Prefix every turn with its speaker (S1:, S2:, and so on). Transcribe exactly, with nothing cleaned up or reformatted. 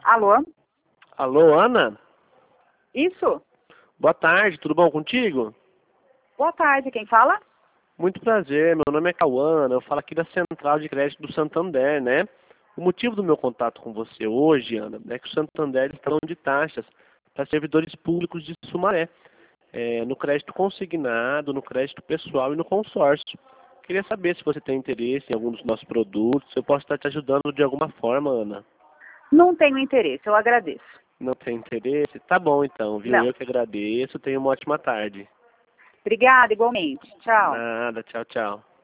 S1: Alô?
S2: Alô, Ana?
S1: Isso?
S2: Boa tarde, tudo bom contigo?
S1: Boa tarde, quem fala?
S2: Muito prazer, meu nome é Cauana, eu falo aqui da Central de Crédito do Santander, né? O motivo do meu contato com você hoje, Ana, é que o Santander está dando de taxas para servidores públicos de Sumaré, é, no crédito consignado, no crédito pessoal e no consórcio. Queria saber se você tem interesse em algum dos nossos produtos, eu posso estar te ajudando de alguma forma, Ana.
S1: Não tenho interesse, eu agradeço.
S2: Não tem interesse? Tá bom então, viu?
S1: Não.
S2: Eu que agradeço, tenha uma ótima tarde.
S1: Obrigada, igualmente. Tchau.
S2: Nada, tchau, tchau.